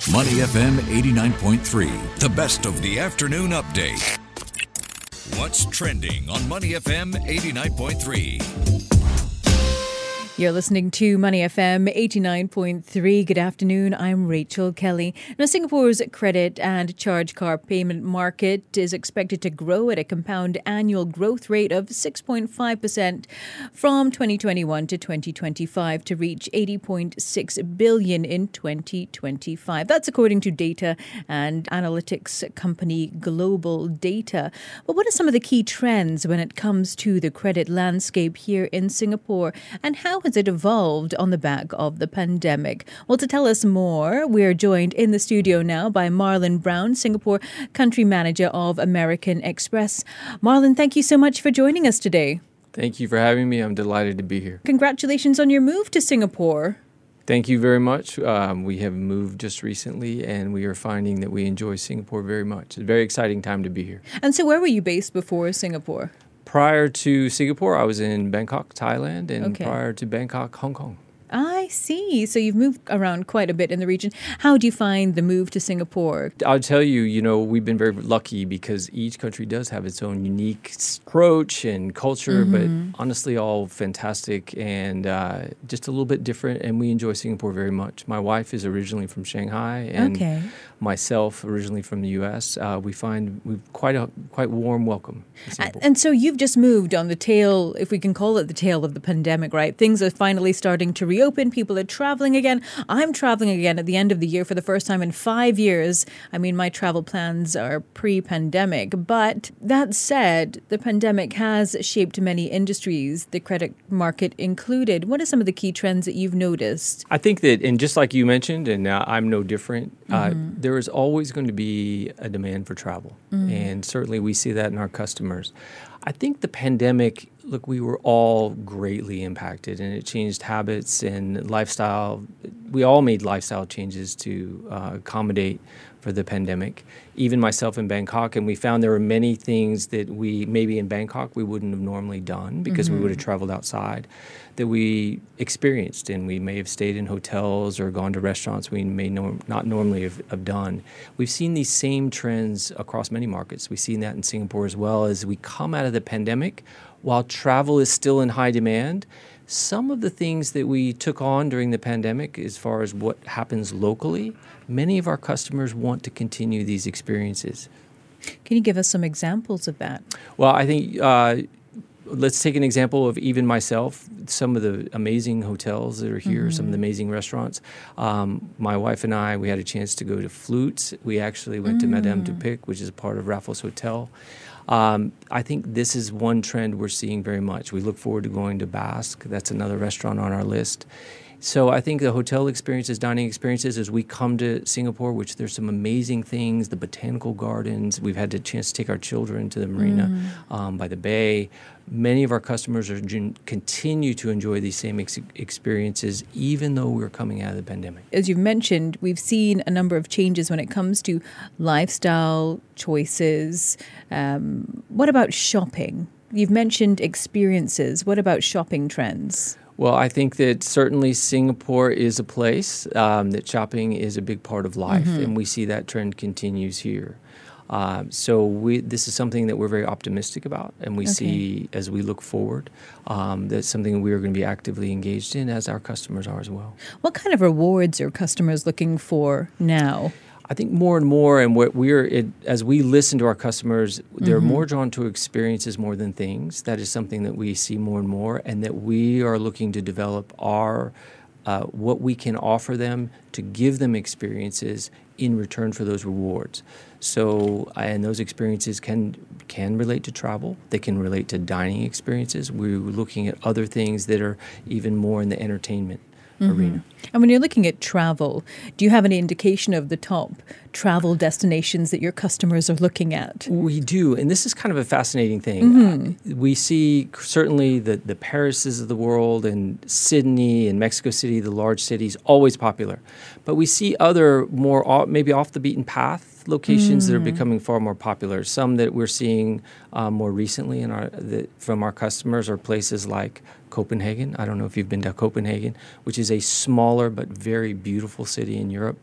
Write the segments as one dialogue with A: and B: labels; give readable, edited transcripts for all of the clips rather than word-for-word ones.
A: Money FM 89.3, the best of the afternoon update. What's trending on Money FM 89.3?
B: You're listening to Money FM 89.3. Good afternoon. I'm Rachel Kelly. Now, Singapore's credit and charge card payment market is expected to grow at a compound annual growth rate of 6.5% from 2021 to 2025 to reach 80.6 billion in 2025. That's according to data and analytics company Global Data. But what are some of the key trends when it comes to the credit landscape here in Singapore, and how has it evolved on the back of the pandemic? Well, to tell us more, we're joined in the studio now by Marlon Brown, Singapore Country Manager of American Express. Marlon, thank you so much for joining us today.
C: Thank you for having me. I'm delighted to be here.
B: Congratulations on your move to Singapore.
C: Thank you very much. We have moved just recently, and we are finding that we enjoy Singapore very much. It's a very exciting time to be here.
B: And so where were you based before Singapore?
C: Prior to Singapore, I was in Bangkok, Thailand, and prior to Bangkok, Hong Kong.
B: I see. So you've moved around quite a bit in the region. How do you find the move to Singapore?
C: I'll tell you, we've been very lucky because each country does have its own unique approach and culture, but honestly, all fantastic and just a little bit different. And we enjoy Singapore very much. My wife is originally from Shanghai, and myself originally from the U.S. We find we've quite warm welcome in Singapore.
B: And so you've just moved on the tail, if we can call it the tail of the pandemic, right? Things are finally starting to reopen. People are traveling again. I'm traveling again at the end of the year for the first time in 5 years. I mean, my travel plans are pre-pandemic. But that said, the pandemic has shaped many industries, the credit market included. What are some of the key trends that you've noticed?
C: I think that, and just like you mentioned, and I'm no different, there is always going to be a demand for travel. And certainly we see that in our customers. I think the pandemic, look, we were all greatly impacted, and it changed habits and lifestyle. We all made lifestyle changes to accommodate for the pandemic, even myself in Bangkok. And we found there were many things that we, maybe in Bangkok, we wouldn't have normally done because we would have traveled outside, that we experienced. And we may have stayed in hotels or gone to restaurants we may not normally have done. We've seen these same trends across many markets. We've seen that in Singapore as well. As we come out of the pandemic, while travel is still in high demand, some of the things that we took on during the pandemic, as far as what happens locally, many of our customers want to continue these experiences.
B: Can you give us some examples of that?
C: Well, I think let's take an example of even myself, some of the amazing hotels that are here, some of the amazing restaurants. My wife and I, we had a chance to go to Flutes. We actually went to Madame Dupic, which is a part of Raffles Hotel. I think this is one trend we're seeing very much. We look forward to going to Basque. That's another restaurant on our list. So I think the hotel experiences, dining experiences, as we come to Singapore, which there's some amazing things, the botanical gardens. We've had the chance to take our children to the marina by the bay. Many of our customers continue to enjoy these same experiences, even though we're coming out of the pandemic.
B: As you've mentioned, we've seen a number of changes when it comes to lifestyle choices. What about shopping? You've mentioned experiences. What about shopping trends?
C: Well, I think that certainly Singapore is a place that shopping is a big part of life, and we see that trend continues here. So this is something that we're very optimistic about, and we see as we look forward, that's something we are going to be actively engaged in, as our customers are as well.
B: What kind of rewards are customers looking for now?
C: I think more and more, and as we listen to our customers, they're more drawn to experiences more than things. That is something that we see more and more, and that we are looking to develop our what we can offer them to give them experiences in return for those rewards. So, and those experiences can relate to travel. They can relate to dining experiences. We're looking at other things that are even more in the entertainment arena.
B: And when you're looking at travel, do you have any indication of the top travel destinations that your customers are looking at?
C: We do, and this is kind of a fascinating thing. We see certainly the Parises of the world and Sydney and Mexico City, the large cities, always popular. But we see other more maybe off the beaten path locations that are becoming far more popular. Some that we're seeing more recently from our customers are places like Copenhagen. I don't know if you've been to Copenhagen, which is a smaller but very beautiful city in Europe.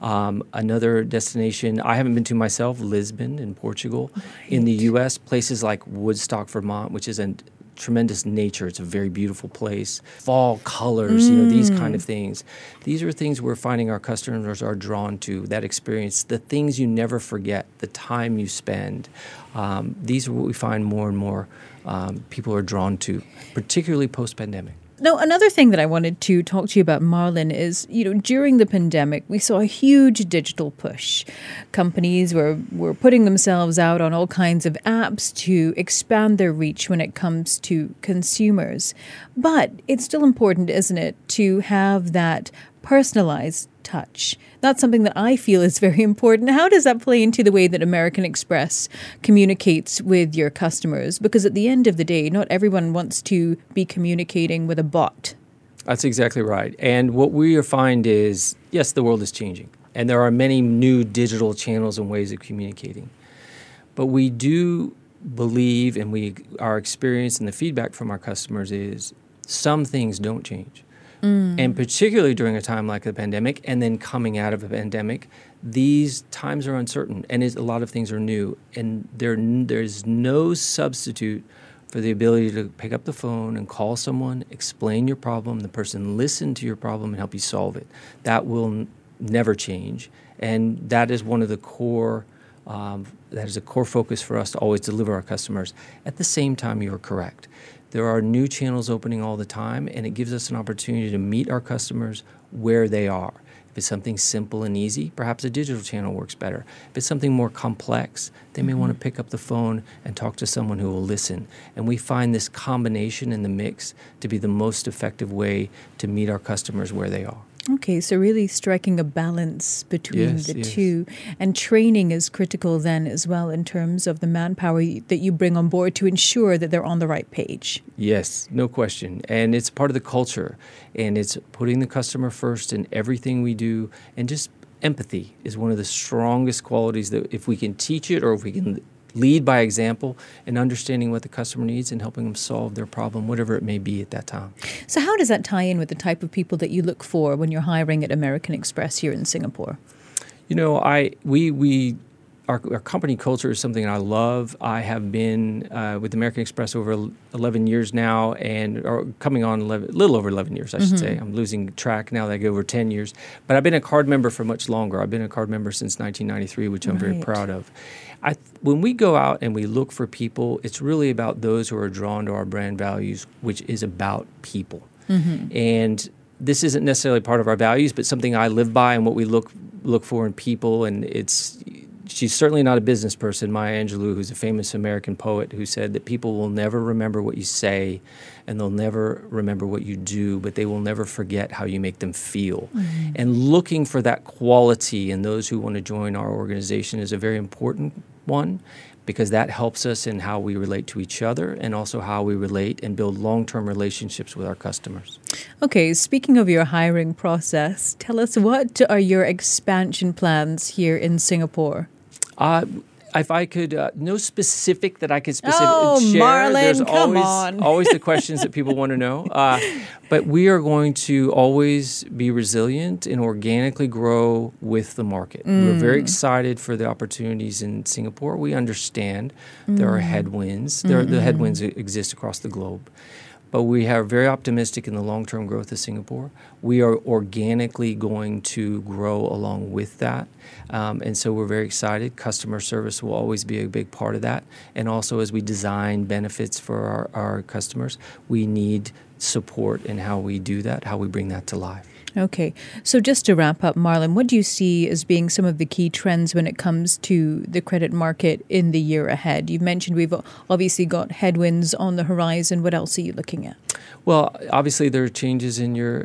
C: Another destination I haven't been to myself, Lisbon in Portugal. Right. In the U.S., places like Woodstock, Vermont, which is a tremendous nature. It's a very beautiful place. Fall colors, these kind of things. These are things we're finding our customers are drawn to, that experience, the things you never forget, the time you spend. These are what we find more and more people are drawn to, particularly post-pandemic.
B: Now, another thing that I wanted to talk to you about, Marlon, is, during the pandemic, we saw a huge digital push. Companies were putting themselves out on all kinds of apps to expand their reach when it comes to consumers. But it's still important, isn't it, to have that personalized touch. That's something that I feel is very important. How does that play into the way that American Express communicates with your customers? Because at the end of the day, not everyone wants to be communicating with a bot.
C: That's exactly right. And what we find is, yes, the world is changing. And there are many new digital channels and ways of communicating. But we do believe, and our experience and the feedback from our customers is, some things don't change. And particularly during a time like the pandemic and then coming out of a pandemic, these times are uncertain and a lot of things are new. And there's no substitute for the ability to pick up the phone and call someone, explain your problem, the person listen to your problem and help you solve it. That will never change. And that is one of the core that is a core focus for us to always deliver our customers. At the same time, you're correct. There are new channels opening all the time, and it gives us an opportunity to meet our customers where they are. If it's something simple and easy, perhaps a digital channel works better. If it's something more complex, they may want to pick up the phone and talk to someone who will listen. And we find this combination in the mix to be the most effective way to meet our customers where they are.
B: Okay, so really striking a balance between the two. And training is critical then as well in terms of the manpower that you bring on board to ensure that they're on the right page.
C: Yes, no question. And it's part of the culture. And it's putting the customer first in everything we do. And just empathy is one of the strongest qualities that if we can teach it or if we can lead by example and understanding what the customer needs and helping them solve their problem, whatever it may be at that time.
B: So how does that tie in with the type of people that you look for when you're hiring at American Express here in Singapore?
C: Our company culture is something I love. I have been with American Express over 11 years now, or coming on a little over 11 years, I should say. I'm losing track now that I go over 10 years. But I've been a card member for much longer. I've been a card member since 1993, which I'm very proud of. When we go out and we look for people, it's really about those who are drawn to our brand values, which is about people. And this isn't necessarily part of our values, but something I live by and what we look for in people. And she's certainly not a business person, Maya Angelou, who's a famous American poet, who said that people will never remember what you say and they'll never remember what you do, but they will never forget how you make them feel. And looking for that quality in those who want to join our organization is a very important one, because that helps us in how we relate to each other and also how we relate and build long-term relationships with our customers. Okay,
B: speaking of your hiring process, tell us, what are your expansion plans here in Singapore?
C: If I could, no specific that I could share.
B: Marlon,
C: There's
B: come on.
C: always the questions that people want to know. But we are going to always be resilient and organically grow with the market. We're very excited for the opportunities in Singapore. We understand there are headwinds. The headwinds exist across the globe. But we are very optimistic in the long-term growth of Singapore. We are organically going to grow along with that. And so we're very excited. Customer service will always be a big part of that. And also as we design benefits for our customers, we need support in how we do that, how we bring that to life.
B: Okay. So just to wrap up, Marlon, what do you see as being some of the key trends when it comes to the credit market in the year ahead? You've mentioned we've obviously got headwinds on the horizon. What else are you looking at?
C: Well, obviously there are changes in your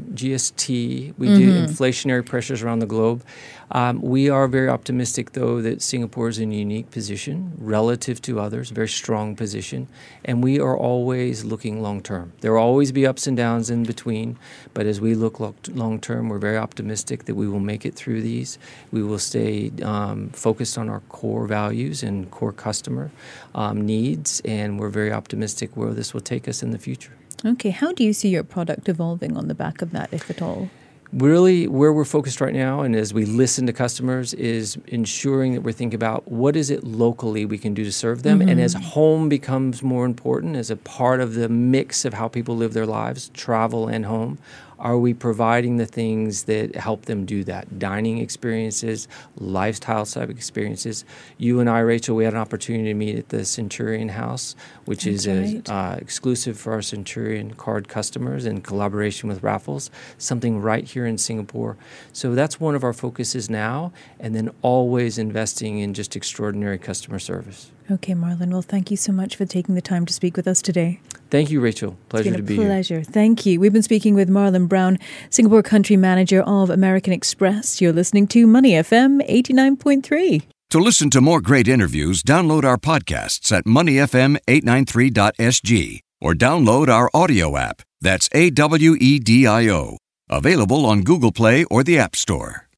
C: GST. We do inflationary pressures around the globe. We are very optimistic, though, that Singapore is in a unique position relative to others, very strong position. And we are always looking long term. There will always be ups and downs in between. But as we look long term. We're very optimistic that we will make it through these. We will stay focused on our core values and core customer needs, and we're very optimistic where this will take us in the future.
B: Okay. How do you see your product evolving on the back of that, if at all?
C: Really, where we're focused right now, and as we listen to customers, is ensuring that we're thinking about what is it locally we can do to serve them. And as home becomes more important as a part of the mix of how people live their lives, travel and home, are we providing the things that help them do that? Dining experiences, lifestyle type experiences. You and I, Rachel, we had an opportunity to meet at the Centurion House, which is exclusive for our Centurion card customers in collaboration with Raffles, something right here in Singapore. So that's one of our focuses now, and then always investing in just extraordinary customer service.
B: Okay, Marlon. Well, thank you so much for taking the time to speak with us today.
C: Thank you, Rachel. Pleasure to be here.
B: It's been a pleasure. Thank you. We've been speaking with Marlon Brown, Singapore Country Manager of American Express. You're listening to Money FM 89.3.
A: To listen to more great interviews, download our podcasts at moneyfm893.sg or download our audio app. That's AWEDIO. Available on Google Play or the App Store.